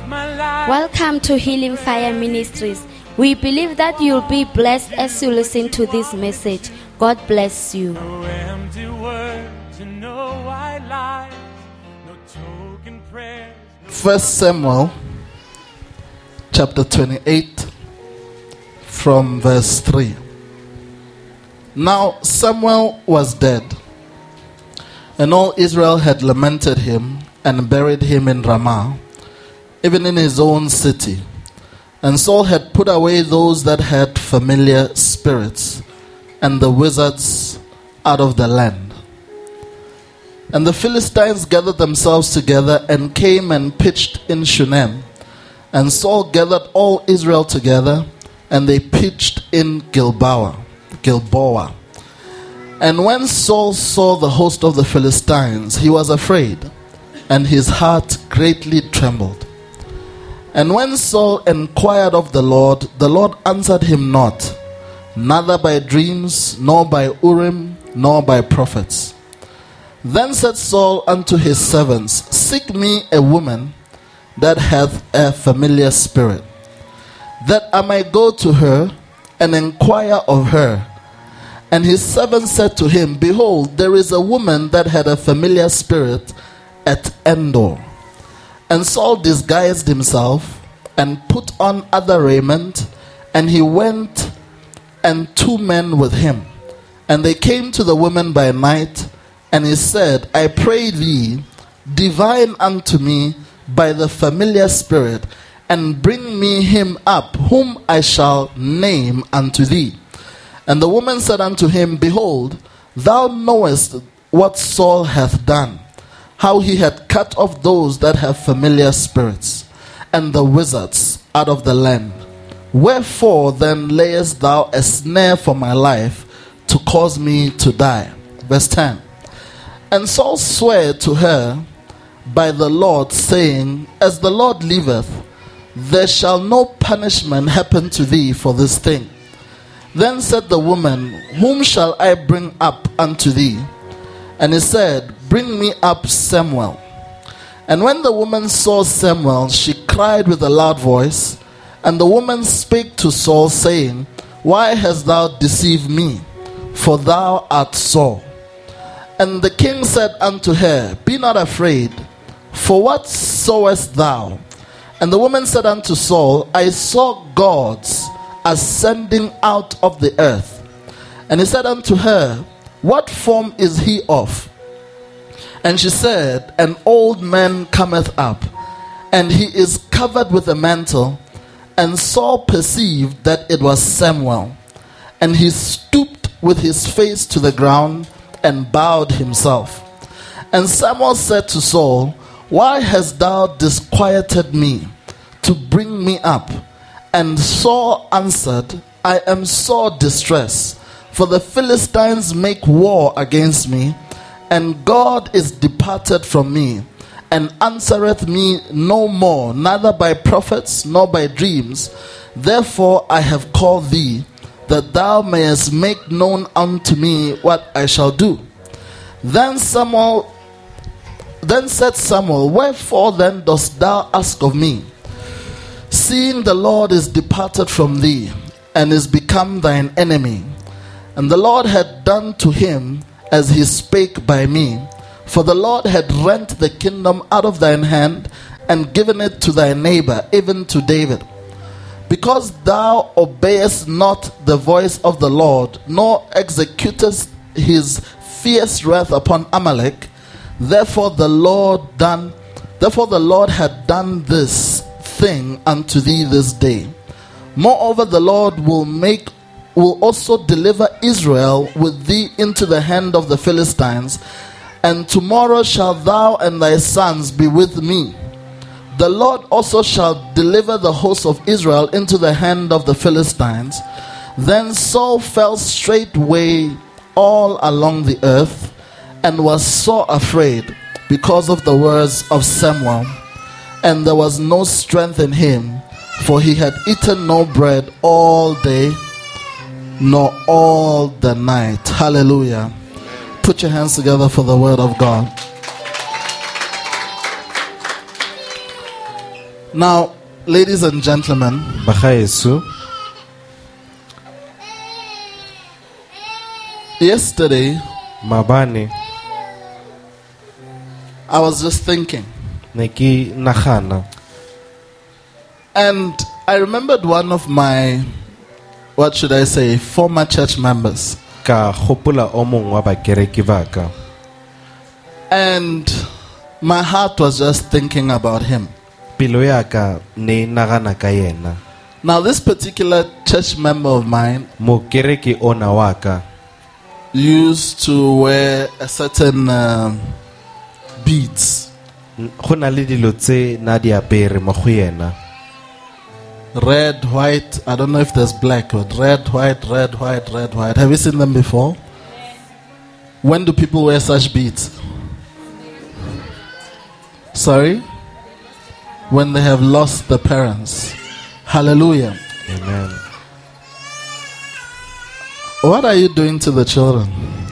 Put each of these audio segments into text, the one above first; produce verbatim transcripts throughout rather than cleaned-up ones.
Welcome to Healing Fire Ministries. We believe that you'll be blessed as you listen to this message. God bless you. First Samuel chapter twenty-eight from verse three. Now Samuel was dead, and all Israel had lamented him and buried him in Ramah, even in his own city. And Saul had put away those that had familiar spirits and the wizards out of the land. And the Philistines gathered themselves together and came and pitched in Shunem. And Saul gathered all Israel together, and they pitched in Gilboa. Gilboa. And when Saul saw the host of the Philistines, he was afraid, and his heart greatly trembled. And when Saul inquired of the Lord, the Lord answered him not, neither by dreams, nor by Urim, nor by prophets. Then said Saul unto his servants, Seek me a woman that hath a familiar spirit, that I may go to her and inquire of her. And his servant said to him, Behold, there is a woman that had a familiar spirit at Endor. And Saul disguised himself and put on other raiment, and he went, and two men with him. And they came to the woman by night, and he said, I pray thee, divine unto me by the familiar spirit, and bring me him up, whom I shall name unto thee. And the woman said unto him, Behold, thou knowest what Saul hath done, how he had cut off those that have familiar spirits, and the wizards out of the land. Wherefore then layest thou a snare for my life, to cause me to die? Verse ten. And Saul sware to her by the Lord, saying, As the Lord liveth, there shall no punishment happen to thee for this thing. Then said the woman, Whom shall I bring up unto thee? And he said, Bring me up Samuel. And when the woman saw Samuel, she cried with a loud voice. And the woman spake to Saul, saying, Why hast thou deceived me? For thou art Saul. And the king said unto her, Be not afraid, for what sawest thou? And the woman said unto Saul, I saw gods ascending out of the earth. And he said unto her, What form is he of? And she said, An old man cometh up, and he is covered with a mantle. And Saul perceived that it was Samuel. And he stooped with his face to the ground and bowed himself. And Samuel said to Saul, Why hast thou disquieted me to bring me up? And Saul answered, I am sore distressed, for the Philistines make war against me, and God is departed from me, and answereth me no more, neither by prophets nor by dreams. Therefore I have called thee, that thou mayest make known unto me what I shall do. Then Samuel, then said Samuel, Wherefore then dost thou ask of me? Seeing the Lord is departed from thee, and is become thine enemy. And the Lord had done to him as he spake by me. For the Lord had rent the kingdom out of thine hand, and given it to thy neighbor, even to David. Because thou obeyest not the voice of the Lord, nor executest his fierce wrath upon Amalek, therefore the Lord done, therefore the Lord had done this thing unto thee this day. Moreover, the Lord will make will also deliver Israel with thee into the hand of the Philistines, and tomorrow shalt thou and thy sons be with me. The Lord also shall deliver the host of Israel into the hand of the Philistines. Then Saul fell straightway all along the earth, and was sore afraid because of the words of Samuel. And there was no strength in him, for he had eaten no bread all day, nor all the night. Hallelujah. Put your hands together for the word of God. Now, ladies and gentlemen, Bagayesu, yesterday mabane I was just thinking, neki nagana and I remembered one of my, what should I say, former church members. ka gopola o mongwe wa bakereki baka, And my heart was just thinking about him. pelo ya ka ne nagana ka yena. Now, this particular church member of mine Mokereki ona wa ka used to wear a certain uh, beads, go na le dilo tse na di apere mo go yena, red, white. I don't know if there's black, but red, white, red, white, red, white. Have you seen them before? When do people wear such beads? Sorry? When they have lost their parents. Hallelujah. amen. What are you doing to the children?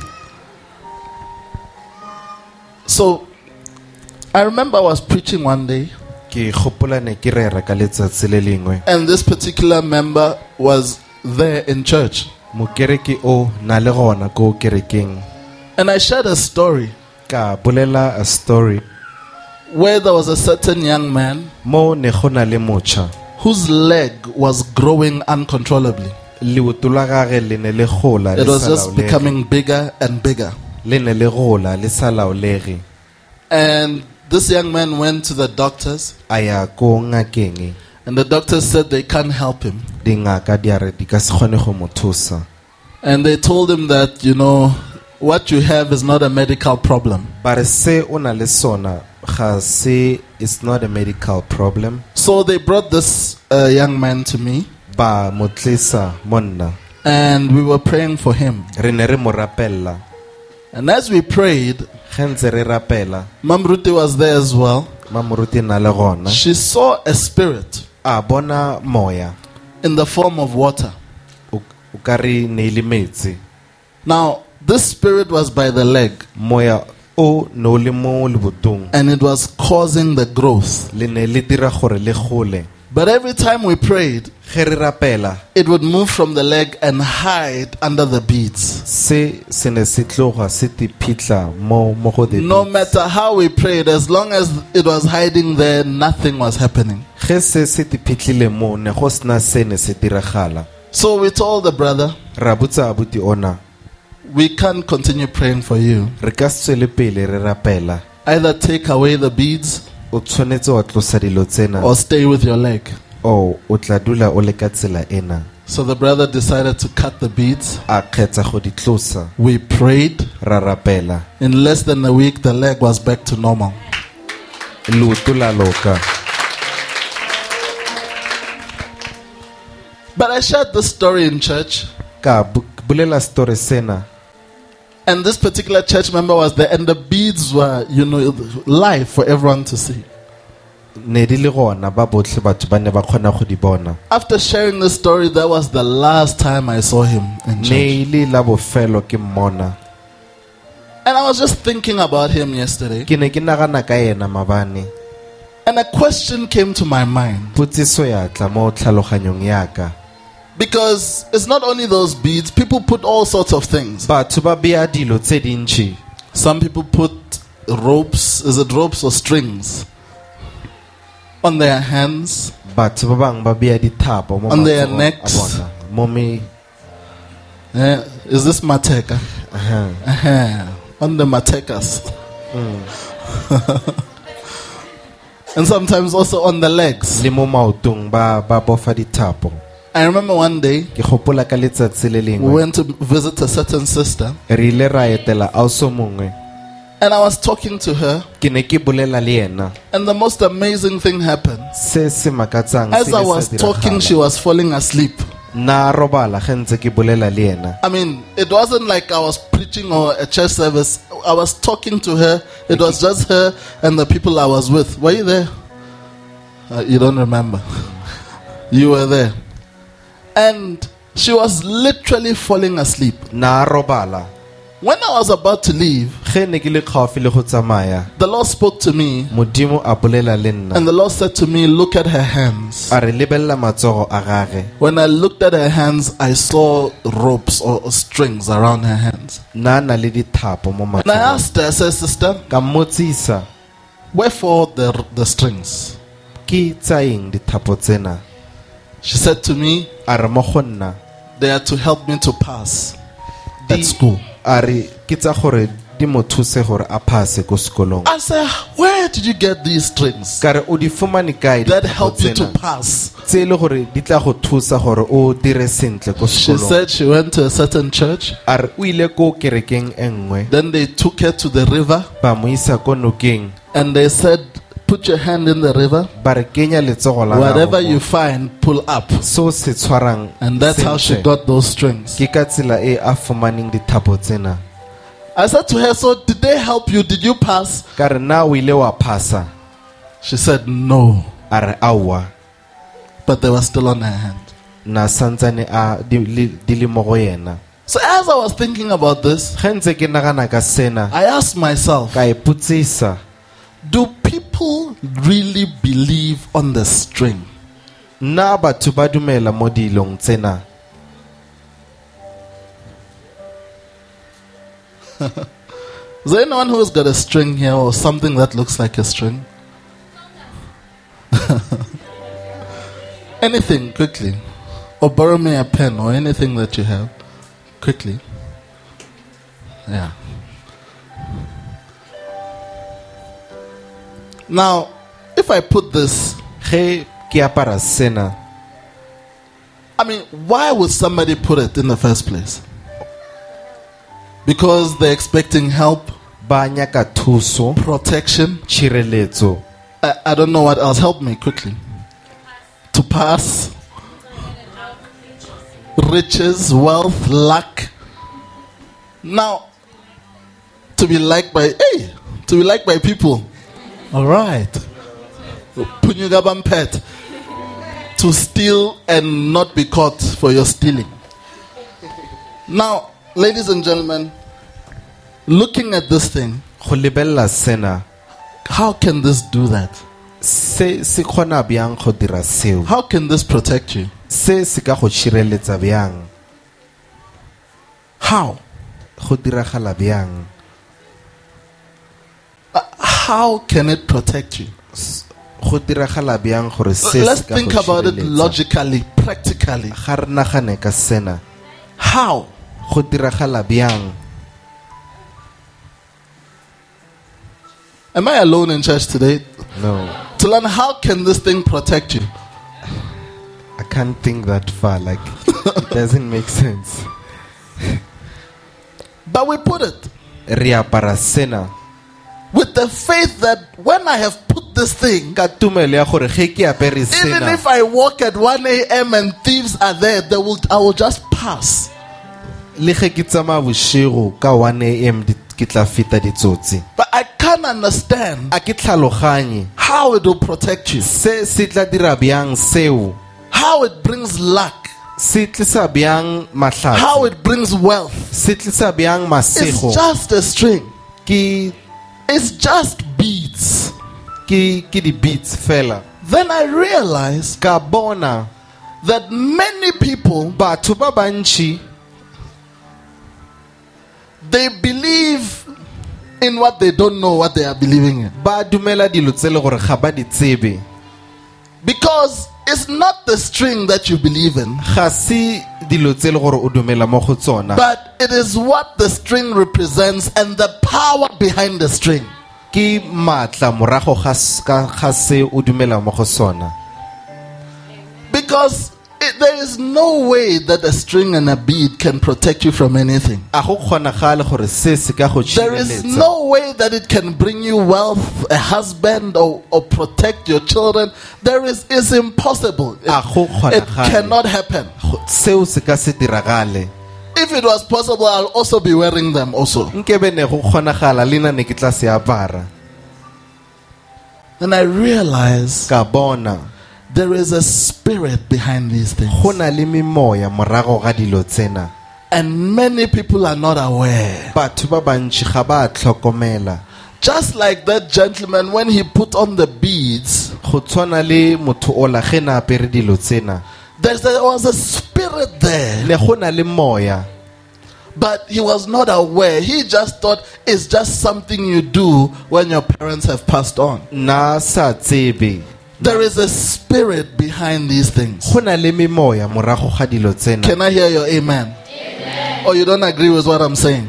So, I remember I was preaching one day, Ke gopola ne ke rera ka letsatsi le lengwe, and this particular member was there in church. mokereki o na le gona ko kerekeng, And I shared a story ka bolela a story where there was a certain young man mo ne go na le motšha, whose leg was growing uncontrollably. leoto la gage le ne le gola It le was sa just laolege. becoming bigger and bigger. le ne le gola le sa laolege. And this young man went to the doctors, A ya ko ngakeng, and the doctors said they can't help him. dingaka di a re di ka se kgone go mo thusa, And they told him that, you know, what you have is not a medical problem. ba re se o na le sona ga se, it's not a medical problem. So they brought this uh, young man to me, Ba mo tlisa monna, and we were praying for him. re ne re mo rapella, And as we prayed, ge ntse re rapela, Mam Ruti was there as well. mamoruti na le gona, She saw a spirit a bona moya in the form of water. o o ka re ne ile metsi. Now, this spirit was by the leg, Moya o no le mo lebotong, and it was causing the growth. le ne le dira gore le gole. But every time we prayed, Ge re rapela, it would move from the leg and hide under the beads. se se ne se tloga se tipitla mo mo go de. No matter how we prayed, as long as it was hiding there, nothing was happening. Ge se se tipitlile mo ne go sna se ne se diragala. So we told the brother, Ra botsa abuti ona, we can't continue praying for you. re ka se tswele pele re rapela, Either take away the beads o tshwanetse wa tlosa dilo tsena or stay with your leg. o o tla dula o le ka tsela ena. So the brother decided to cut the beads. A kgetsa go di tlosa, We prayed. ra rapela, In less than a week, the leg was back to normal. leoto la loka. But I shared this story in church, Ka bu- bulela story sena, and this particular church member was there, and the beads were, you know, live for everyone to see. ne di le gona ba botlhe batho ba ne ba kgona go di bona. After sharing this story, that was the last time I saw him in church. Ne ile la bofelo ke mmona, And I was just thinking about him yesterday, ke ne ke nagana ka ena mabane, and a question came to my mind. potsiso ya tla mo tlhaloganyong ya ka. Because it's not only those beads, people put all sorts of things. Batho ba bea dilo tse dintši, Some people put ropes, is it ropes or strings, on their hands. batho ba bangwe ba bea dithapo mo On their matsogong a necks. bona, mo me Eh, is this mateka? aha. Uh-huh. On the matekas. And sometimes also on the legs. le mo maotong ba ba bofa dithapo. I remember one day Ke gopola ka letsatsi le we lengwe went to visit a certain sister, re ile ra etela auso mongwe, and I was talking to her, ke ne ke bolela le ena, and the most amazing thing happened. se se makatsang As se I ile was sa talking, she diragala. was falling asleep. Na robala ge ntse ke bolela le ena. I mean, it wasn't like I was preaching or a church service. I was talking to her. It was just her and the people I was with. Were you there? Uh, you don't remember. You were there. And she was literally falling asleep. Na robala When I was about to leave, ge ne ke le kgaofi le go tsamaya the Lord spoke to me, modimo a bolela le and nna the Lord said to me, look at her hands. a re lebella matsogo a gage. When I looked at her hands, I saw ropes or strings around her hands. nna a na le dithapo mo And I matsogong. asked her, I said, sister, Ka mmotsisa, wherefore the, the strings? ke tsa eng dithapo tsena? She said to me, A re mo go nna they are to help me to pass at Di- school. a re ke tsa gore di mo thuse gore a phase ko sekolong. I said, where did you get these strings Ka re o di fumane kae that dithapo help you to tsena pass? tse e le gore di tla go thusa gore o dire sentle ko She sekolong? said she went to a certain church. A re o ile ko kerekeng e nngwe Then they took her to the river ba mo isa ko nokeng and they said, put your hand in the river. ba re kenya letsogo la Whatever gago you mo. find, pull up. So se tshwarang And that's how she sentle. got those strings. Ke ka tsela e a fumaneng dithapo tsena. I said to her, so did they help you? Did you pass? Ka re na o ile wa phasa? She said, no. A re aowa, But they were still on her hand. na santsane a di le- di le mo go yena. So as I was thinking about this, Ge ntse ke nagana ka sena I asked myself, ka iputsisa, do people really believe on the string? nna batho ba dumela mo dilong tsena? Is there anyone who's got a string here or something that looks like a string? Anything, quickly. Or borrow me a pen or anything that you have. Quickly. Yeah. Now, if I put this, Ge ke apara sena, I mean, why would somebody put it in the first place? Because they're expecting help, ba nyaka thuso, protection. tshireletso, I, I don't know what else. Help me quickly. To pass. Riches, wealth, luck. Now, to be liked by, hey, to be liked by people. All right. Punyugabam pet. To steal and not be caught for your stealing. Now, ladies and gentlemen, looking at this thing, go lebella sena, how can this do that? se se kgona bjang go dira seo? How can this protect you? Se se ka go tshireletsa bjang? How? Go diragala bjang? Uh, how can it protect you? Go diragala bjang gore se Let's se ka think go about it tshireletsa? logically, practically. Ga re nagane ka sena, How? go diragala bjang? Am I alone in church today? No, To learn how can this thing protect you? I can't think that far. Like, it doesn't make sense. But we put it Re apara sena with the faith that when I have put this thing, ka tumelo ya gore ge ke apere even sena, if I walk at one a.m. and thieves are there, they will, I will just pass. le ge ke tsamaya bošego ka one a.m. di- ke tla feta ditsotsi. But I can't understand A ke tlhaloganye how it will protect you, se se tla dira bjang seo, how it brings luck, se tlisa bjang how matlhatsi, it brings wealth. se tlisa bjang It's masego. just a string. Ke It's just beads. ke ke di beats fela. Then I realized Ka bona that many people, batho ba bantši they believe in what they don't know what they are believing in. ba dumela dilo tse le gore ga ba di tsebe. Because it's not the string that you believe in, Ga se dilo tse le gore o dumela mo go tsona, but it is what the string represents and the power behind the string. ke maatla morago ga s- ka- ga se o dumela mo go sona. Because it, there is no way that a string and a bead can protect you from anything. A go kgonagale gore se se ka go There is tshireletsa. no way that it can bring you wealth, a husband, or, or protect your children. There is, it's impossible. It, A go it kgonagale. cannot happen. Go- seo se ka se diragale. If it was possible, I'll also be wearing them also. Nkebe ne go kgonagala le nna ne ke tla se apara. And I realize Ka bona there is a spirit behind these things. go na le memoya morago ga dilo tsena. And many people are not aware. batho ba bantši ga ba tlhokomela. Just like that gentleman when he put on the beads, Go tshwana le motho o la ge na apere dilo tsena, there's, there was a spirit there, ne go na le moya, but he was not aware. He just thought it's just something you do when your parents have passed on. na sa tsebe There is a spirit behind these things. go na le memoya morago ga dilo tsena. Can I hear your amen? Amen. Or you don't agree with what I'm saying?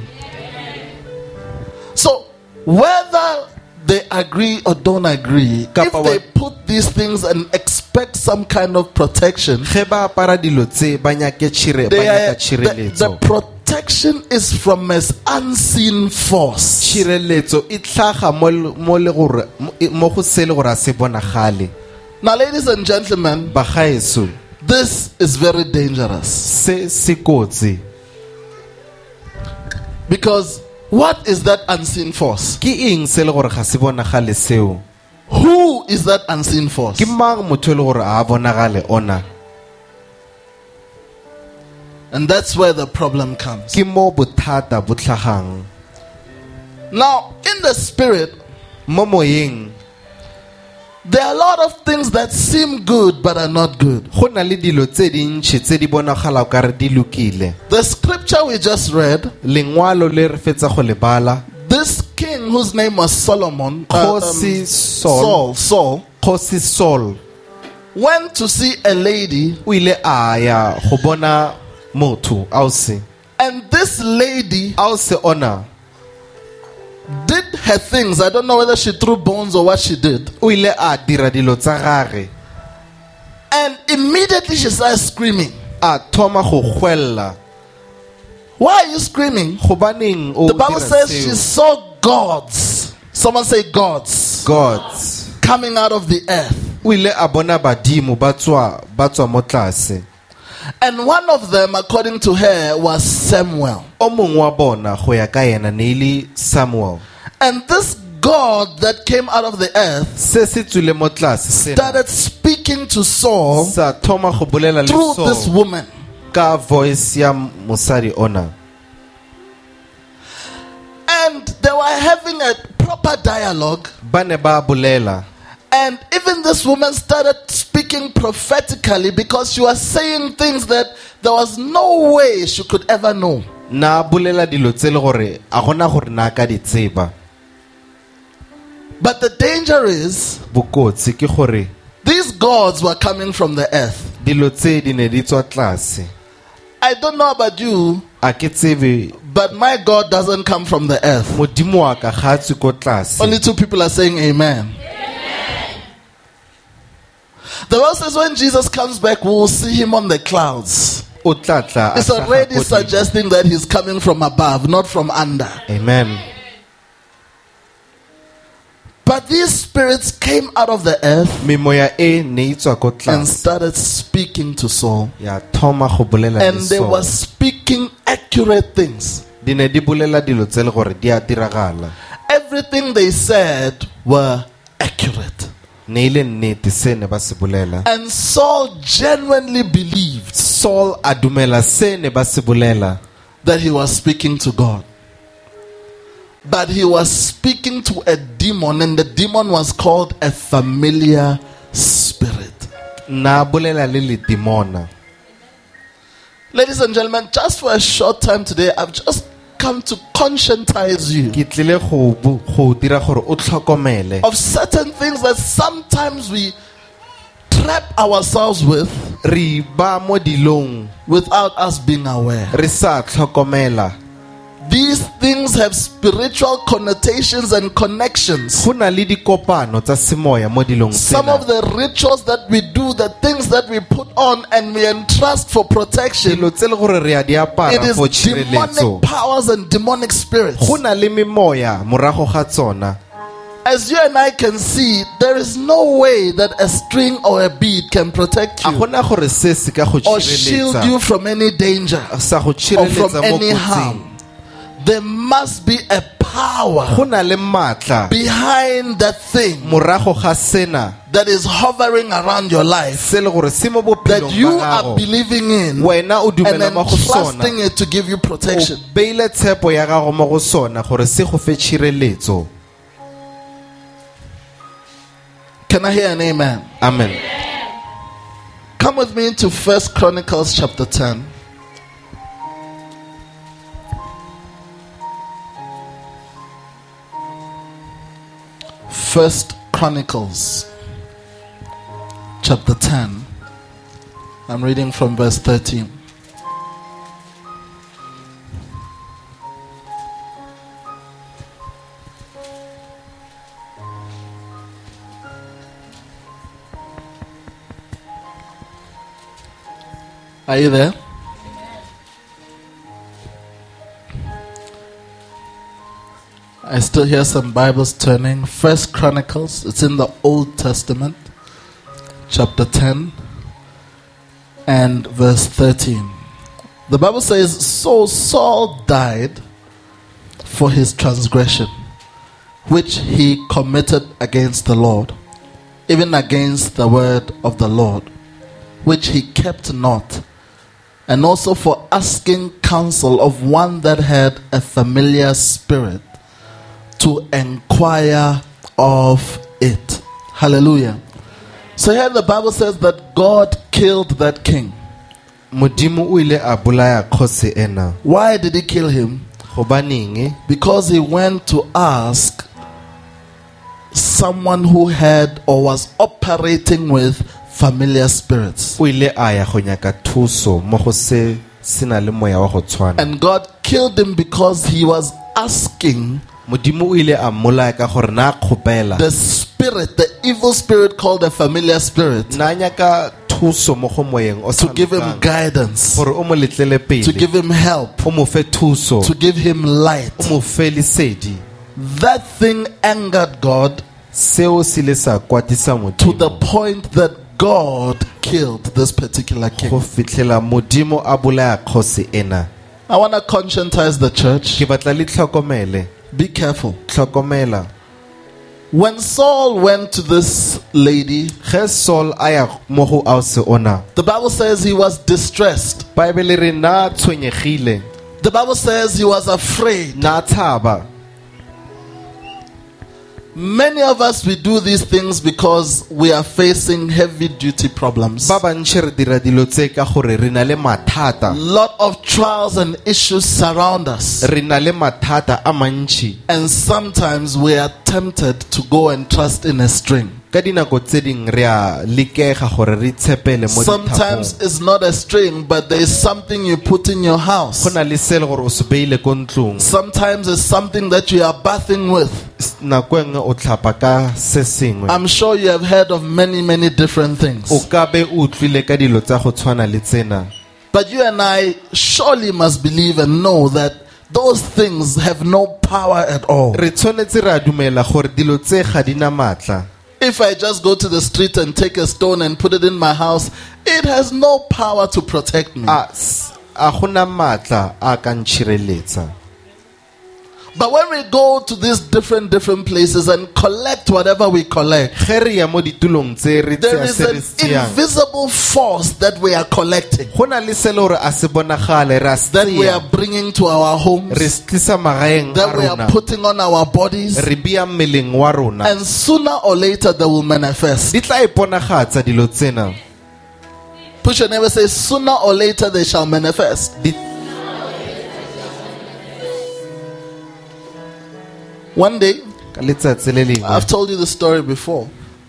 So, whether they agree or don't agree, if Kapa wa- they put these things and expect some kind of protection, Ge ba apara dilo tse ba nyake tshire ba they are, nyaka the, the tshireletso. protection is from an unseen force. Tshireletso e tlhaga mo mo le gore mo go se le gore a se bonagale. Now, ladies and gentlemen, Ba gaeso this is very dangerous. se se kotsi. Because what is that unseen force? Ke eng se le gore ga se bonagale seo? Who is that unseen force? Ke mang motho le gore a bonagale ona? And that's where the problem comes. Ke mo bothata bo tlhagang. Now, in the spirit, Mo moyeng there are a lot of things that seem good but are not good. go na le dilo tse dintšhi tse di bonagala o kare di lokile. The scripture we just read, Lengwalo le re fetsa go le bala, this king whose name was Solomon, uh, um, Kgosi Saul. Saul, Saul, Kgosi Saul went to see a lady, o ile a ya go bona motho a o se and this lady a o se ona did her things. I don't know whether she threw bones or what she did. o ile a dira dilo tsa gage, And immediately she started screaming. a thoma go gwella. Why are you screaming? Gobaneng o The Bible dira says she seo? saw gods. Someone say gods Gods. coming out of the earth. O ile a bona badimo ba tswa ba tswa mo tlase. And one of them, according to her, was Samuel. O mongwe wa bona go ya ka yena ne ile Samuel. And this God that came out of the earth Se se tswile mo tlase se started speaking to Saul sa thoma go bolela le through this Saul woman. ka voice ya mosadi ona. And they were having a proper dialogue. Ba ne ba bolela. And even this woman started speaking prophetically because she was saying things that there was no way she could ever know. Na bolela dilo tse le gore a gona gore na ka di tseba. But the danger is, Bokotsi ke gore these gods were coming from the earth. dilo tse di ne di tswa tlase. I don't know about you, A ke tsebe but my God doesn't come from the earth. modimo wa ka ga tswe ko tlase. Only two people are saying amen. The Bible says when Jesus comes back, we will see him on the clouds. O tla tla a It's hlaga already ko godimo. suggesting that he's coming from above, not from under. Amen. But these spirits came out of the earth Memoya e ne e tswa ko and tlase. started speaking to Saul. Ya thoma go bolela And le they were Saul. speaking accurate things. Di ne di bolela dilo tse le gore di a diragala. Everything they said were accurate. Ne ile nnete se ne ba se bolela. And Saul genuinely believed Saul a dumela se ne ba se bolela. that he was speaking to God. But he was speaking to a demon, and the demon was called a familiar spirit. Na bolela le le demona. Ladies and gentlemen, just for a short time today, I've just come to conscientize you Ke tlile go bu- go dira gore o tlhokomele of certain things that sometimes we trap ourselves with re ba mo dilong without us being aware. re sa tlhokomela. These things have spiritual connotations and connections. Go na le dikopano tsa semoya mo dilong Some of tsena. the rituals that we do, the things that we put on and we entrust for protection, Dilo tse le gore re a di it apara for is demonic tshireletso. powers and demonic spirits. Go na le memoya morago ga tsona. As you and I can see, there is no way that a string or a bead can protect A you gona gore se se ka go or shield you tshireletsa from any danger sa go or from tshireletsa mo any harm. kotsing. There must be a power go na le matla behind that thing morago ga sena that is hovering around your life, se le gore se mo that bophelong you ba are gago believing in wena o and dumela mo go sona entrusting it to give you protection. o beile tshepo ya gago mo go sona gore se go fe tshireletso. Can I hear an amen? Amen. Come with me to First Chronicles chapter ten. First Chronicles chapter ten. I'm reading from verse thirteen. Are you there? I still hear some Bibles turning. First Chronicles, it's in the Old Testament, chapter ten and verse thirteen. The Bible says, so Saul died for his transgression, which he committed against the Lord, even against the word of the Lord, which he kept not, and also for asking counsel of one that had a familiar spirit to inquire of it. Hallelujah. So here the Bible says that God killed that king. Modimo o ile a bolaya kgosi ena. Why did he kill him? Gobaneng? Because he went to ask someone who had or was operating with familiar spirits. O ile a ya go nyaka thuso mo go se sena le moya wa go tshwana. And God killed him because he was asking Modimo o ile a mmolaya ka gore na kgopela the spirit, the evil spirit called a familiar spirit, na nyaka thuso mo go moyeng o to sa give him lokang. guidance, Gore o mo letlele pele to give him help, o mo fe thuso to give him light. o mo fe lesedi. That thing angered God Seo se le sa kwatisa to the Modimo point that God killed this particular go king. fitlela Modimo a bolaya kgosi ena. I want to conscientize the church. Ke batla le tlhokomele Be careful. tlhokomela. When Saul went to this lady, Ge Saul a ya mo go ause ona, the Bible says he was distressed. Bible re na tshwenyegile The Bible says he was afraid. na tshaba. Many of us, we do these things because we are facing heavy duty problems. Ba bantši re dira dilo tse ka gore re na le mathata, Lot of trials and issues surround us. re na le mathata a mantši. And sometimes we are tempted to go and trust in a string. Ka dinako tse ding re a lekega gore re tshepele mo Sometimes dithapong. it's not a string, but there is something you put in your house. Go na le se le gore o se beile ko ntlong. Sometimes it's something that you are bathing with. Nako e nngwe o tlhapa ka se sengwe. I'm sure you have heard of many, many different things. O ka be o utlwile ka dilo tsa go tshwana le tsena. But you and I surely must believe and know that those things have no power at all. Re tshwanetse ra dumela gore dilo tse ga di na maatla. If I just go to the street and take a stone and put it in my house, it has no power to protect me. A s- a go na maatla a ka ntšhireletsa. But when we go to these different different places and collect whatever we collect, Ge re ya mo ditulong tse re there tsea is se re an se tseyang, invisible force that we are collecting, go na le se le gore a se bonagale, re a se that we are tseya, bringing to our homes, re se tlisa magaeng that a we are rona, putting on our bodies, re bea mmeleng wa rona. and sooner or later they will manifest. Di tla iponagatsa dilo tsena. Push your neighbor, say, sooner or later they shall manifest. Di- One day, ka letsatsi le lengwe, I've told you the story before.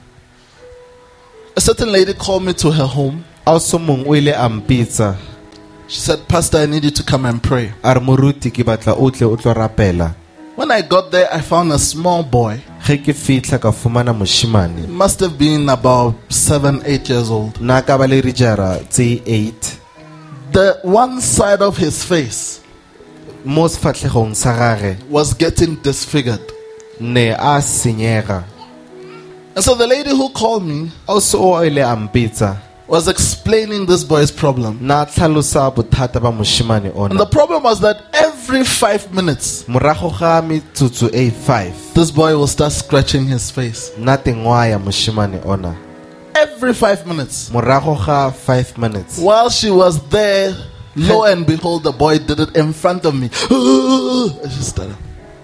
A certain lady called me to her home. auso mongwe o ile a mpitsa, She said, Pastor, I need you to come and pray. a re moruti ke batla o tle o tlo rapela. When I got there, I found a small boy. Ge ke fitlha ka fumana moshimane, He must have been about seven, eight years old. nna ka ba le dijara tse eight. The one side of his face Mo sefatlhegong sa gage was getting disfigured. ne a senyega. And so the lady who called me, Auso o ile a mpitsa, was explaining this boy's problem. na tlhalosa bothata ba moshimane And ona the problem was that every five minutes, morago ga metsotso e five this boy will start scratching his face. nna tengwa ya moshimane ona Every five minutes. morago ga five minutes While she was there, lo and behold, the boy did it in front of me. I just started.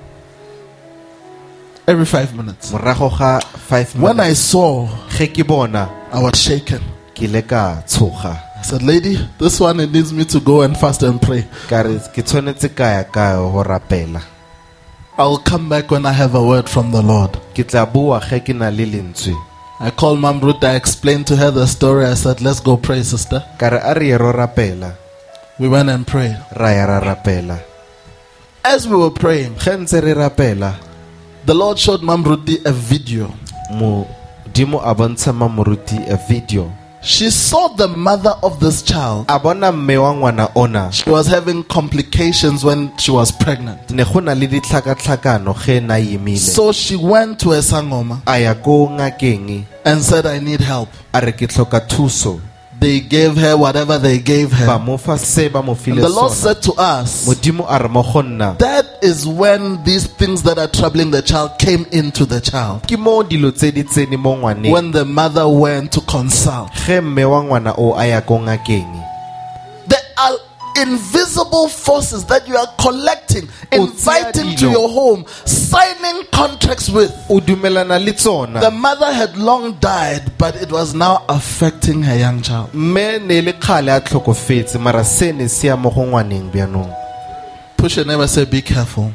Every five minutes. morago ga five When I minutes saw, ge ke bona I was shaken. ke ile ka tshoga I said, lady, this one, it needs me to go and fast and pray. ka re ke tshwanetse ka ya ka go rapela I will come back when I have a word from the Lord. ke tla bua ge ke na le lentswe I called Mom Ruth. I explained to her the story. I said, let's go pray, sister. ka re a re ye ro rapela We went and prayed. ra ya ra rapela As we were praying, ge ntse re rapela the Lord showed Mom Ruth a video. modimo a bontsha mamoruti a video She saw the mother of this child. a bona mme wa ngwana ona She was having complications when she was pregnant. ne go na le ditlhakatlhakano ge na imile So she went to a sangoma a ya ko ngakeng and said, I need help. a re ke tlhoka thuso They gave her whatever they gave ba her. mo fa se ba mo And file the Lord sona said to us, modimo a re mo go nna that is when these things that are troubling the child came into the child. ke mo dilo tse di tsene mo ngwaneng When the mother went to consult. ge mme wa ngwana o a ya ko ngakeng There are invisible forces that you are collecting, inviting to dilo. your home, signing contracts with. o dumelana le The tsona mother had long died, but it was now affecting her young child. mme ne le kgale a tlhokofetse mara se ne se ya mo go ngwaneng bjanong Push your neighbor, say, be careful.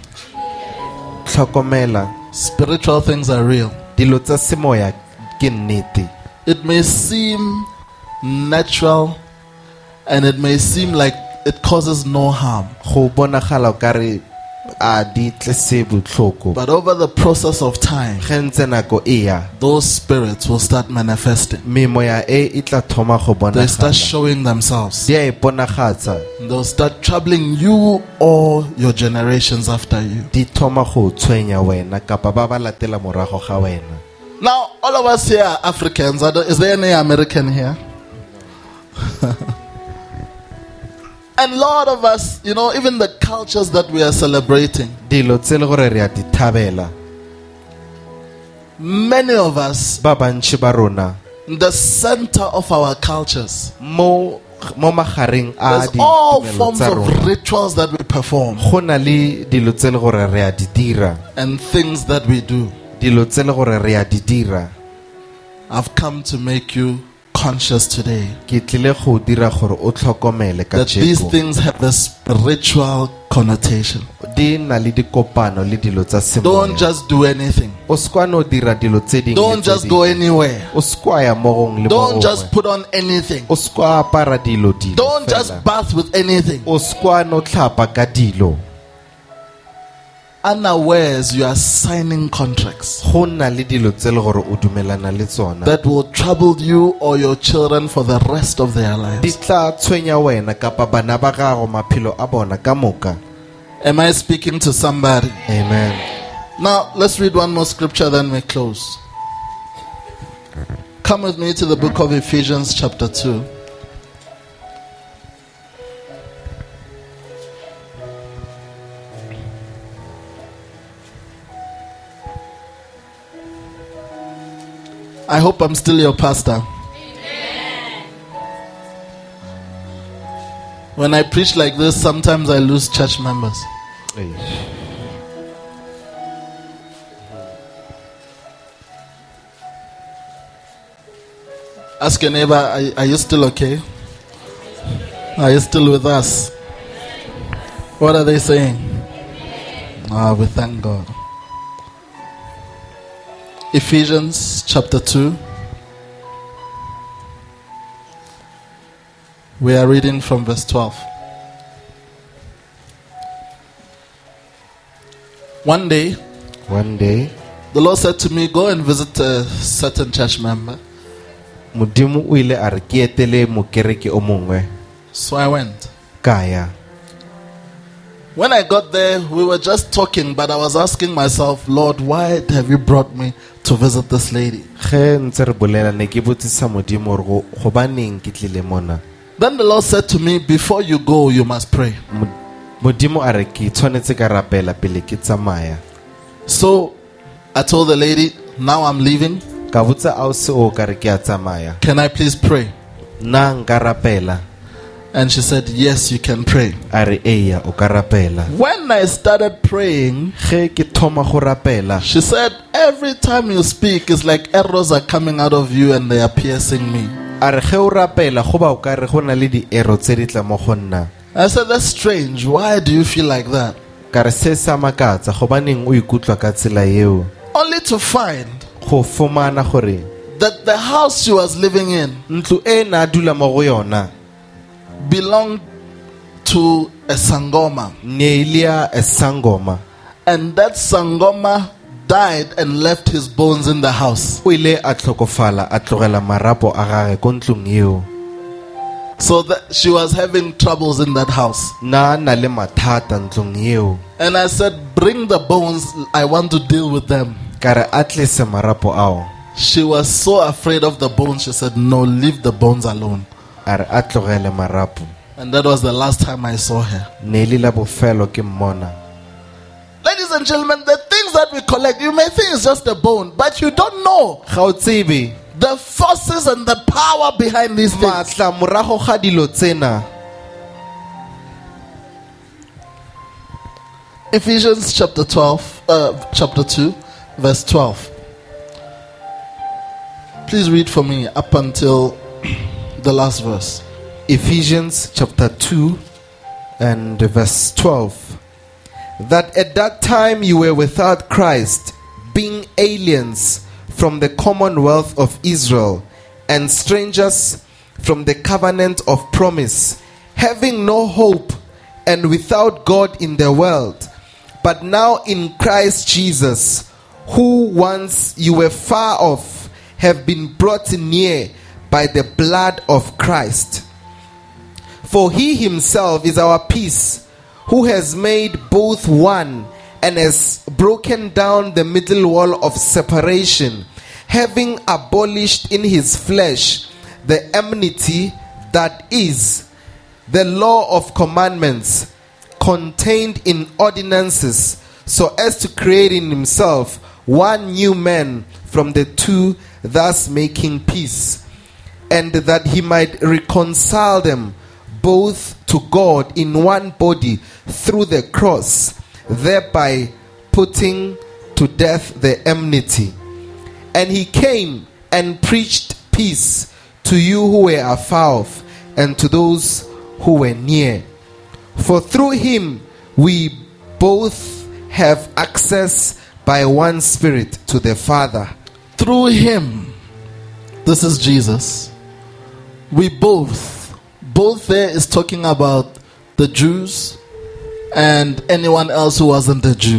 tlhokomela Spiritual things are real. dilo tsa semoya ke nnete It may seem natural and it may seem like it causes no harm. go bonagala o kare a di tlese botlhoko But over the process of time, ge ntse nako e ya those spirits will start manifesting. memoya e e tla thoma go They start bonagala showing themselves. di a iponagatsa They'll start troubling you or your generations after you. di thoma go tshwenya wena kapa ba ba latela morago ga wena Now, all of us here are Africans. I don't- Is there any American here? And a lot of us, you know, even the cultures that we are celebrating, dilo tse le gore re a di thabela many of us, ba bantši ba rona the center of our cultures, mo mo magareng a there's all ditumelo forms tsa of rona rituals that we perform go na le dilo tse le gore re a di dira and things that we do. dilo tse le gore re a di dira I've come to make you conscious today ke tlile go dira gore o tlhokomele ka that these jeko things have a spiritual connotation. di na le dikopano le dilo tsa Don't semoya just do anything. o sekwane o dira dilo tse dingwe Don't tse just go dingwe. anywhere. o sekwa ya mo gongwe le mo Don't just gongwe. put on anything. o sekwa apara dilo dilo Don't just fela. bath with anything. o sekwane o tlhapa ka dilo Unawares, you are signing contracts go nna le dilo tse le gore o dumelana le tsona that will trouble you or your children for the rest of their di lives. tla tshwenya wena kapa bana ba gago maphelo a bona ka moka Am I speaking to somebody? amen Now, let's read one more scripture, then we close. Come with me to the book of Ephesians, chapter two. I hope I'm still your pastor. When I preach like this, sometimes I lose church members. Ask your neighbor, are, are you still okay? Are you still with us? What are they saying? Ah, we thank God. Ephesians chapter two. We are reading from verse twelve. One day, one day the Lord said to me, go and visit a certain church member. modimo o ile a re ke etele mokereke o mongwe So I went. ka ya When I got there, we were just talking, but I was asking myself, Lord, why have you brought me to visit this lady? Ge ntse re bolela ne ke botsisa Modimo gore go gobaneng ke tlile mona. Then the Lord said to me, before you go, you must pray. Modimo a re ke tshwanetse ka rapela pele ke tsamaya. So I told the lady, now I'm leaving. Ka botsa ausi o ka re ke a tsamaya. Can I please pray? Na nka rapela. And she said, yes, you can pray. A re eya o ka rapela. When I started praying, Ge ke thoma go rapela. she said, every time you speak, it's like arrows are coming out of you and they are piercing me. A re ge o rapela go ba o ka re go na le di arrow tse di tla mo go nna. I said, that's strange. Why do you feel like that? Ka re se sa makatsa gobaneng o ikutlwa ka tsela eo. Only to find Go fumana gore that the house she was living in ntlo e na dula mo go yona belonged to a Sangoma. ne ilia e sangoma. And that Sangoma died and left his bones in the house. O ile a tlhokofala a tlogela marapo a gage ko ntlong eo. So that she was having troubles in that house. Na na le mathata ntlong eo. And I said, bring the bones. I want to deal with them. Ka re a tle se marapo ao. She was so afraid of the bones. She said, no, leave the bones alone. A re a tlogele marapo. And that was the last time I saw her. Ne ile la bofelo ke mmona. Ladies and gentlemen, the things that we collect, you may think it's just a bone, but you don't know Ga o tsebe the forces and the power behind these things. matla morago ga dilo tsena. Ephesians chapter twelve, uh, chapter two, verse twelve. Please read for me up until the last verse. Ephesians chapter two and verse twelve. That at that time you were without Christ, being aliens from the commonwealth of Israel and strangers from the covenant of promise, having no hope and without God in the world. But now in Christ Jesus, who once you were far off, have been brought near by the blood of Christ. For he himself is our peace, who has made both one and has broken down the middle wall of separation, having abolished in his flesh the enmity, that is, the law of commandments contained in ordinances, so as to create in himself one new man from the two, thus making peace, and that he might reconcile them both to God in one body through the cross, thereby putting to death the enmity. And he came and preached peace to you who were afar off, and to those who were near. For through him we both have access by one Spirit to the Father. Through him, this is Jesus, we both, both there is talking about the Jews and anyone else who wasn't a Jew.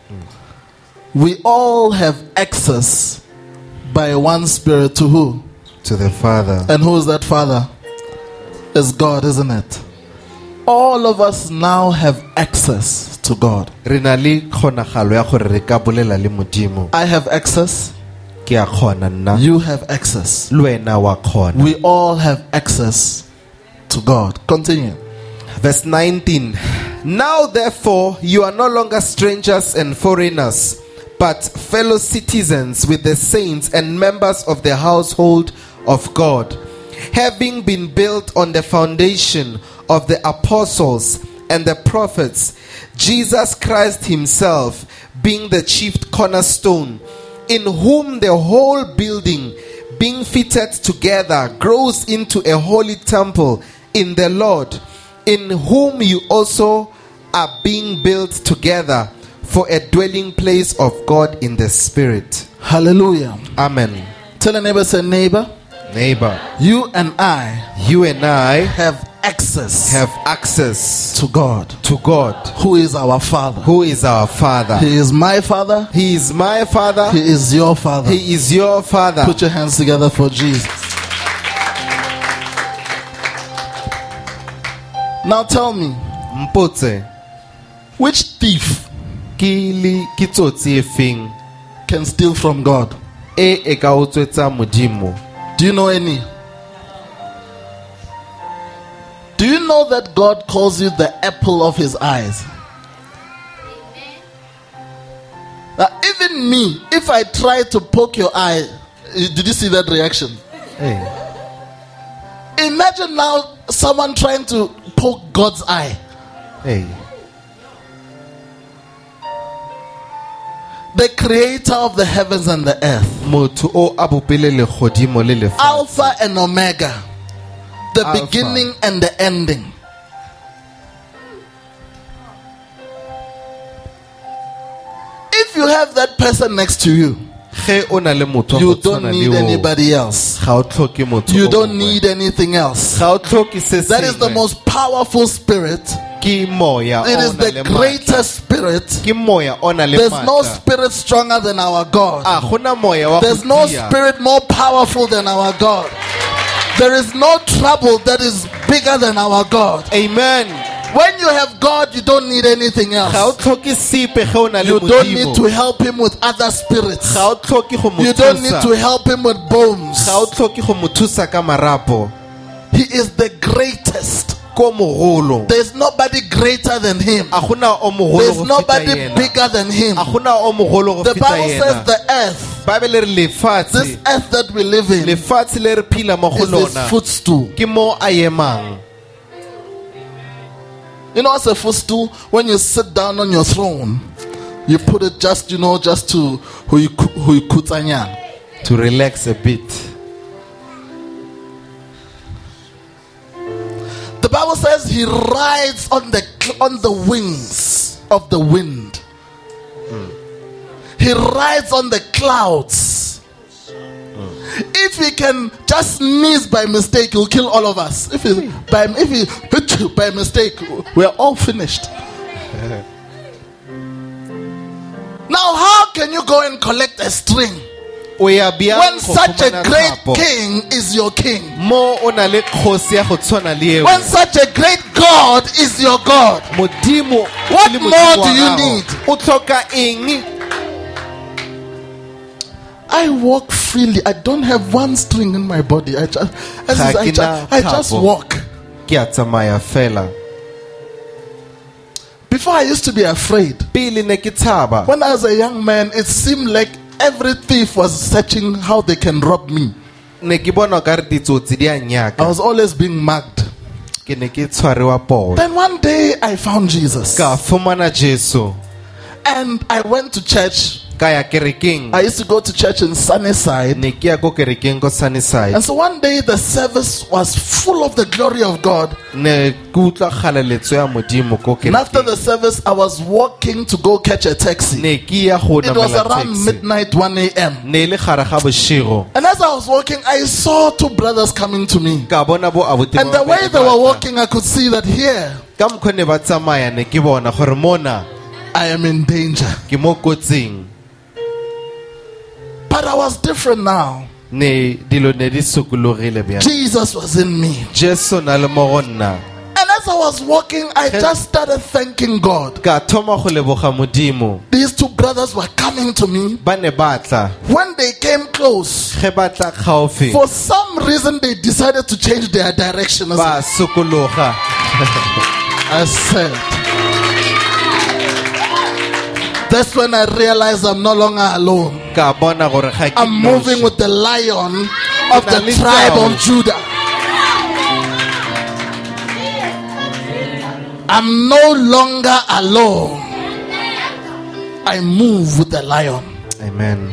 We all have access by one Spirit to who? To the Father. And who is that Father? It's God, isn't it? All of us now have access to God. Rinali kgonagalo ya gore re ka bolela le Modimo. I have access. Ke a kgona nna. You have access. Le wena wa kgona. We all have access to God. Continue. Verse nineteen. Now therefore you are no longer strangers and foreigners, but fellow citizens with the saints and members of the household of God, having been built on the foundation of the apostles and the prophets, Jesus Christ himself being the chief cornerstone, in whom the whole building, being fitted together, grows into a holy temple in the Lord, in whom you also are being built together for a dwelling place of God in the Spirit. Hallelujah. Amen. Tell a neighbor, say, neighbor, Neighbor, you and I you and I have access have access to God, to God, who is our Father. who is our Father. He is my Father. He is my Father. He is your Father. He is your Father. Put your hands together for Jesus. Now tell me, Mpotse, Which thief Ke le ke tsotsi e feng can steal from God? e e ka utswetsa Modimo? Do you know any? Do you know that God calls you the apple of his eyes? Now, even me, if I try to poke your eye, did you see that reaction? Hey. Imagine now someone trying to poke God's eye. Hey. The creator of the heavens and the earth. Motho o a bopile legodimo le lefatshe. Alpha and Omega. The Alpha. beginning and the ending. If you have that person next to you, Ge o na le motho wa you go don't tshwana need le o, anybody else. ga o tlhoke motho You o don't mongwe. need anything else. Ga o tlhoke se That is the sengwe. most powerful spirit. Ke moya It o is na the le maatla. greatest spirit. Ke moya o na le There's no maatla. spirit stronger than our God. Ah, gona moya wa go There's no tia. spirit more powerful than our God. There is no trouble that is bigger than our God. Amen. When you have God, you don't need anything Ga o else. tlhoke sepe ge o na le You don't need Modimo. to help him with other spirits. Ga o tlhoke go mo You don't need to thusa. help him with bones. Ga o tlhoke go mo thusa ka marapo. He is the greatest. Ko mogolo. There's nobody greater than him. A gona o mogolo There's go feta nobody yena. bigger than him. A gona o mogolo go The feta Bible says yena. the earth, Bible re this lefatshe. earth that we live in, Lefatshe le re phela mo go is his lona. footstool. Ke mo a emang. You know, as a footstool, when you sit down on your throne, you put it just, you know, just to huikutanya. To relax a bit. The Bible says he rides on the on the wings of the wind. He rides on the clouds. If he can just sneeze by mistake, he'll kill all of us. If he by if he hit you by mistake, we're all finished. Now, how can you go and collect a string O ya bjang when go such a fumana great thapo? king is your king? Mo o na le kgosi ya go tshwana le eo. When such a great God is your God? Modimo What le more Modimo do wa you gago. need? O tlhoka eng? I walk freely. I don't have one string in my body. I just, I Ga just, I ke na just, I just thapo. walk. Ke a tsamaya fela. Before I used to be afraid. Pele ne ke tshaba. When I was a young man, it seemed like every thief was searching how they can rob me. Ne ke bona ka re ditsotsi di a I nyaka. was always being mugged. Ke ne ke tshwarewa poo. Then one day I found Jesus. Ka fumana Jesu. And I went to church. Ka ya kerekeng. I used to go to church in Sunnyside. Ne ke ya ko kerekeng ko Sunnyside. And so one day the service was full of the glory of God. Ne ke utlwa kgaleletso ya Modimo ko And after kerekeng. the service, I was walking to go catch a taxi. Ne ke ya go It was namela around taxi. midnight, one a.m. Ne le gare ga bošego. And as I was walking, I saw two brothers coming to me. Ka bona bo abuti And the way they were walking, I could see that here, ka mokgwa ne ba tsamaya ne ke bona gore mona I am in danger. ke mo kotsing. But I was different now. Ne dilo ne di sokologile bjang. Jesus was in me. Jesu na le mo go nna. And as I was walking, I just started thanking God. Ka thoma go leboga Modimo. These two brothers were coming to me. Ba ne batla. When they came close, Ge batla gaufi. for some reason they decided to change their direction. Ba sokologa. I said, that's when I realized I'm no longer alone. Ka bona gore ga ke I'm moving noši. with the lion of the Nalito. tribe of Judah. I'm no longer alone. I move with the lion. Amen.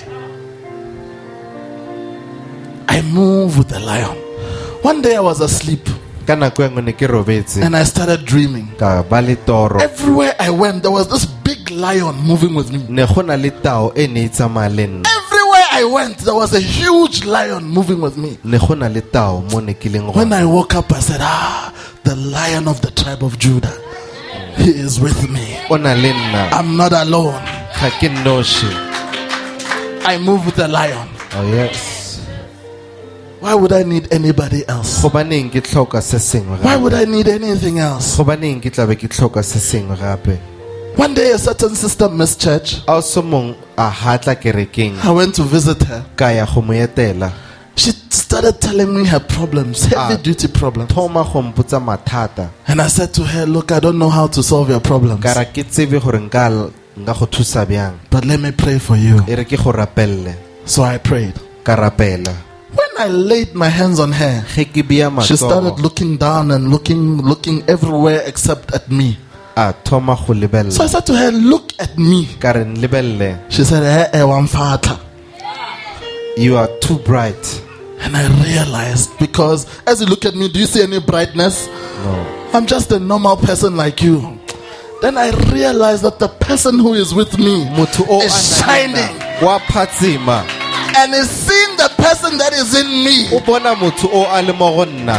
I move with the lion. One day I was asleep Ka nako e nngwe ne ke robetse. and I started dreaming. Ka ba le toro. Everywhere I went, there was this big lion moving with me. Ne go na le tao e ne e tsamaya le nna. Everywhere I went, there was a huge lion moving with me. Ne go na le tao mo ne ke leng When gona. I woke up, I said, ah, the lion of the tribe of Judah. He is with me. O na le nna. I'm not alone. Ga ke noši. I move with the lion. Oh yes. Why would I need anybody else? Go baneng ke tlhoka se sengwe Why gape? would I need anything else? Go baneng ke tlabe ke tlhoka se sengwe gape? One day a certain sister missed church. a o so mong a hatla kerekeng I went to visit her. ka ya go mo etela. She started telling me her problems, heavy Ah. duty problems. Thoma go mpotsa mathata And I said to her, look, I don't know how to solve your problems, ka ra ke tsebe gore nka l- nka go thusa byang, but let me pray for you. e re ke go rapelle. So I prayed. Ka rapela. When I laid my hands on her, Ge ke bea she started matsogo looking down and looking, looking everywhere except at me. a thoma go So I lebella. said to her, look at me. Ka re lebelle, She said, eh, eh, wamfatha. you are too bright. And I realized, because as you look at me, do you see any brightness? No. I'm just a normal person like you. Then I realized that the person who is with me Motho o is a shining nagana, wa phatsima. and is seeing the person that is in me. O bona motho o a le mo go nna.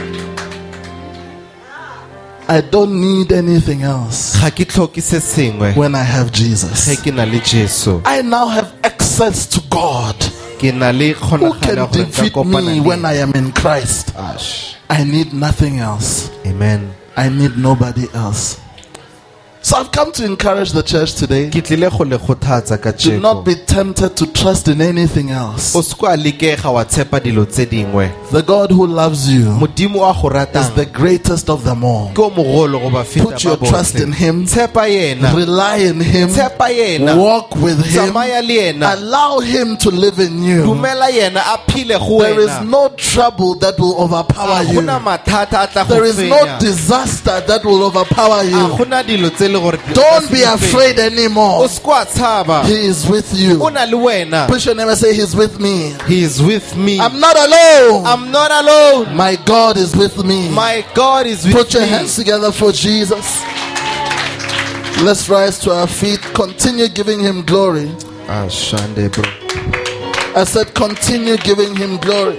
I don't need anything else Ga ke tlhoke se sengwe when I have ge Jesus. ke na le Jesu. I now have access to God, Ke na le who can kgonagalo gore nka defeat kopana me le when I am in Christ. Ash. I need nothing else. Amen. I need nobody else. So I've come to encourage the church today. Ke tlile go le kgothatsa ka Do not tsheko. be tempted to trust in anything else. O se kwa lekega wa tshepa dilo tse dingwe. The God who loves you Modimo a go is ratang the greatest of them all. ke o mogolo go ba feta Put your ba trust in botlhe. Him. Tshepa yena. Rely in Him. Tshepa yena. Walk with Him. Tsamaya le yena. Allow Him to live in you. Dumela yena a phile go There is wena. no trouble that will overpower Ga you. gona mathata a tla go There is no fenya. disaster that will overpower A you. gona dilo tse le gore di- Don't be di fenya. afraid O anymore. se kwa tshaba. He is with you. O na le wena. Push your name and say, He's with me. He is with me. I'm not alone. I'm not alone. My God is with me. My God is with Put your me. hands together for Jesus. Let's rise to our feet. Continue giving Him glory. Ah, shande bro. I said, continue giving Him glory.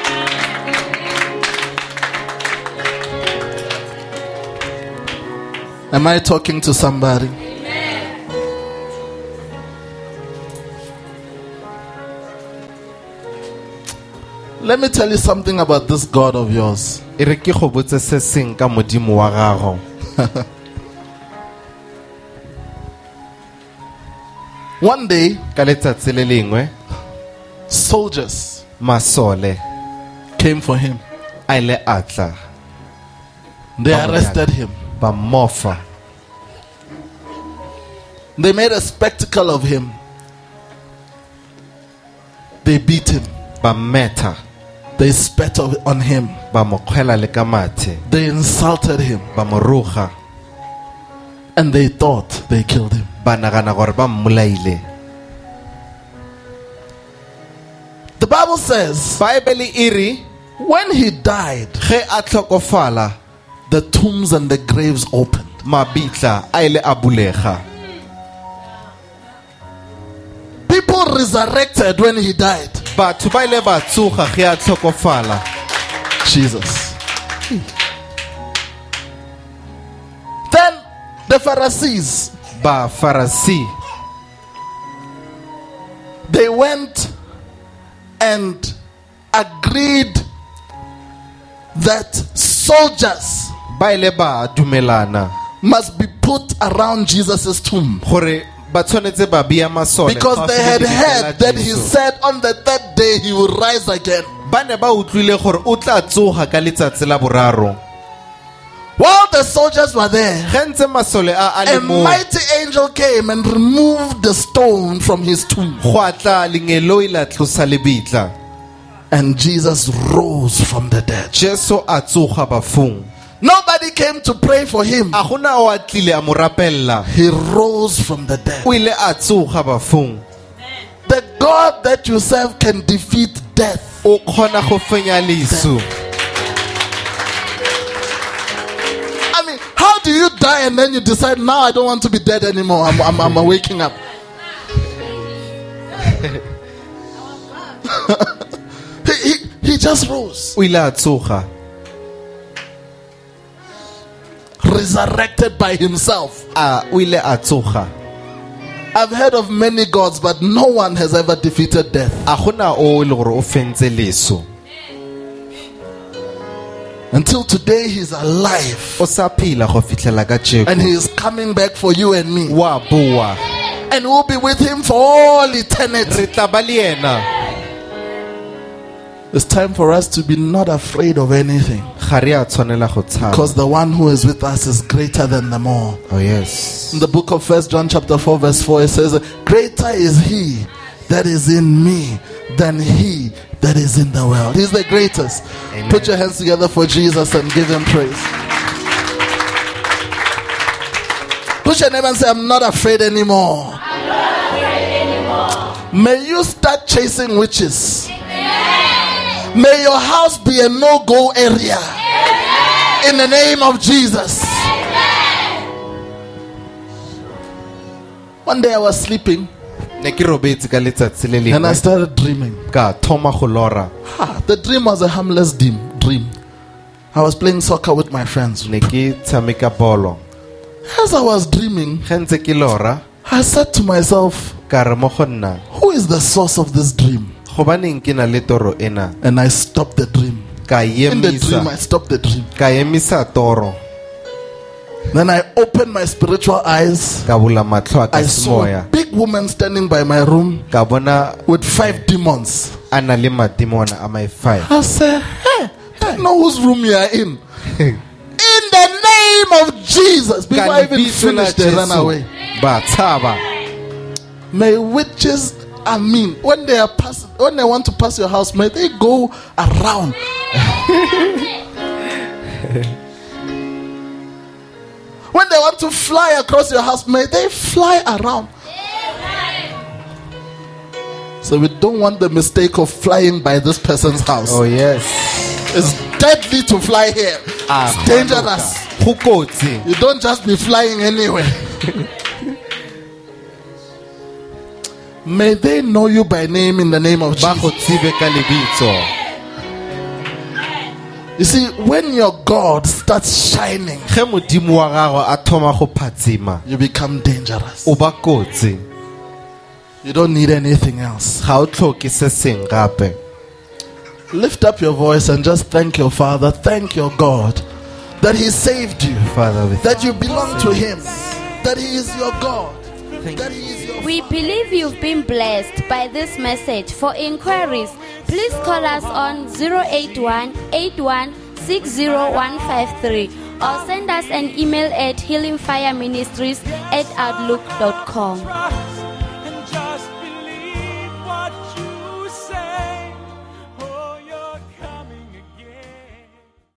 Am I talking to somebody? Let me tell you something about this God of yours. E re ke go botse se seng ka modimo wa gago. One day, Ka letsatsi le lengwe soldiers masole came for him. a ile a tla They Ba mo arrested him. ba mofa. They made a spectacle of him. They beat him. Ba meta. They spat on him. Ba mo kgwela le ka mathe. They insulted him. Ba mo ruga. And they thought they killed him. Ba nagana gore ba mmolaile. The Bible says, Bible e re when he died, ge a tlhokofala the tombs and the graves opened. mabitla a ile a bulega. People resurrected when he died. Batho ba ile ba tsoga ge a tlhokofala. Jesus. Then the Pharisees, Ba Pharisee they went and agreed that soldiers ba ile ba dumelana must be put around Jesus' tomb, gore ba tshwanetse ba bia masole because they had heard that he said on the third day he will rise again. ba ne ba utlwile gore o tla tsoga ka letsatsi la boraro. While the soldiers were there, Ge ntse masole a a a le mo mighty angel came and removed the stone from his tomb, go atla lengelo ila tlosa lebitla. and Jesus rose from the dead. Jesu a tsoga bafung. Nobody came to pray for him. A gona o atlile a mo rapella. He rose from the dead. O ile a tsoga bafung. The God that you serve can defeat death. O kgona go fenya lesu. I mean, how do you die and then you decide, now I don't want to be dead anymore? I'm, I'm, I'm waking up. he, he, he just rose, O ile a tsoga. resurrected by himself. A o ile a tsoga. I've heard of many gods, but no one has ever defeated death. A gona o le gore o fentse lesu. Until today, he's alive O sa phela go fitlela ka and tsheko. he is coming back for you and me. wa boa And we'll be with him for all eternity. re tla ba le yena. It's time for us to be not afraid of anything. Ga re a tshwanela go tshaba. Because the one who is with us is greater than them all. Oh yes. In the book of First John chapter four verse four, it says, greater is he that is in me than he that is in the world. He's the greatest. Amen. Put your hands together for Jesus and give him praise. Push your neighbor and say, I'm not afraid anymore. I'm not afraid anymore. May you start chasing witches. May your house be a no-go area. Amen. In the name of Jesus. Amen. One day I was sleeping Ne ke robetse ka letsatsi le and I lengwe started dreaming. ka thoma go lora. Ah, the dream was a harmless dream. dream. I was playing soccer with my friends. Ne ke tshameka bolo. As I was dreaming, Ge ntse ke lora I said to myself, ka re mo go nna who is the source of this dream? gobaneng ke na le toro ena. And I stopped the dream. Ka In the dream, I emisa stopped the dream. ka emisa toro Then I opened my spiritual eyes. ka bula matlho a ka I saw a semoya big woman standing by my room ka bona with five demons. a na le matimona a my five. I said, hey, I know whose room you are in. In the name of Jesus. Before I even finished, they ran away. ba tshaba. May witches, I mean, when they are pass, when they want to pass your house, may they go around. When they want to fly across your house, may they fly around. So we don't want the mistake of flying by this person's house. Oh yes. It's deadly to fly here. Ah, It's dangerous. go kotsi. You don't just be flying anywhere. May they know you by name in the name of Ba go Jesus. tsibe ka lebitso. You see, when your God starts shining, Ge modimo wa gago a thoma go phatsima you become dangerous. o ba kotsi. You don't need anything else. Ga o tlhoke se seng gape. Lift up your voice and just thank your Father, thank your God that He saved you, Father, we that you belong to Him, that He is your God, Thank that He is your We believe you've been blessed by this message. For inquiries, please call us on zero eight one, eight one six zero one five three or send us an email at healingfireministries at outlook dot com.